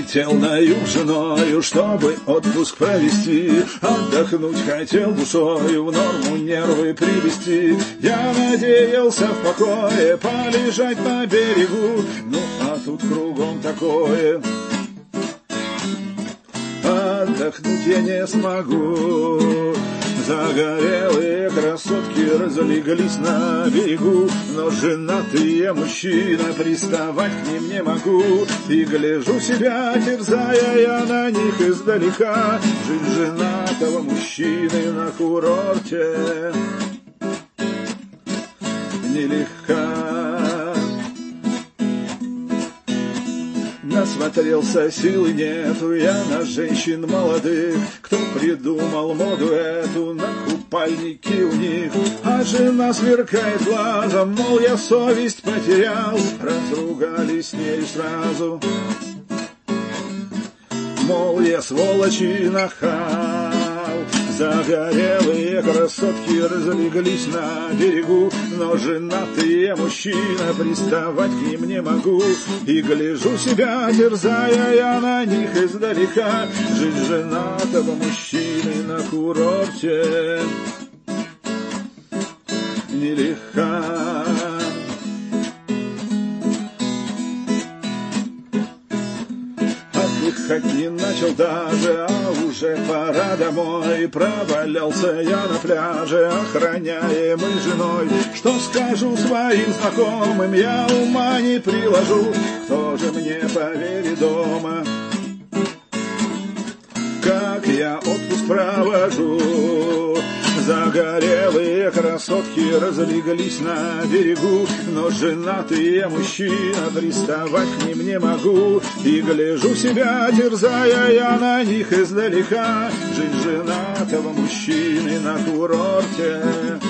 Летел на юг с женою, чтобы отпуск провести. Отдохнуть хотел душою, в норму нервы привести. Я надеялся в покое полежать на берегу. Ну а тут кругом такое, отдохнуть я не смогу. Загорелые красотки разлеглись на берегу, но женатые мужчина, приставать к ним не могу. И гляжу себя, терзая я на них издалека. Жизнь женатого мужчины на курорте нелегка. Насмотрелся, силы нету я на женщин молодых. Кто придумал моду эту, на купальники у них. А жена сверкает глазом, мол, я совесть потерял. Разругались с ней сразу, мол, я сволочь и нахал. Загорелые красотки разлеглись на берегу, но женатые мужчина, приставать к ним не могу. И гляжу себя, терзая я на них издалека. Жизнь женатого мужчины на курорте нелегка. Отдыхать не начал даже, а уже пора домой. Провалялся я на пляже, охраняемый женой. Что скажу своим знакомым, я ума не приложу. Кто же мне поверит дома, как я отпуск провожу? Загорелые красотки разлеглись на берегу, но женатые мужчина, приставать к ним не могу. И гляжу себя, терзая я на них издалека. Жизнь женатого мужчины на курорте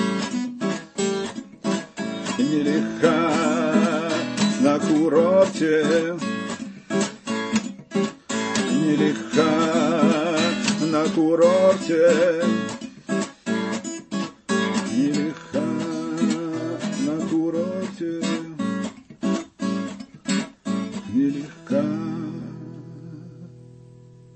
нелегка. На курорте нелегка. На курорте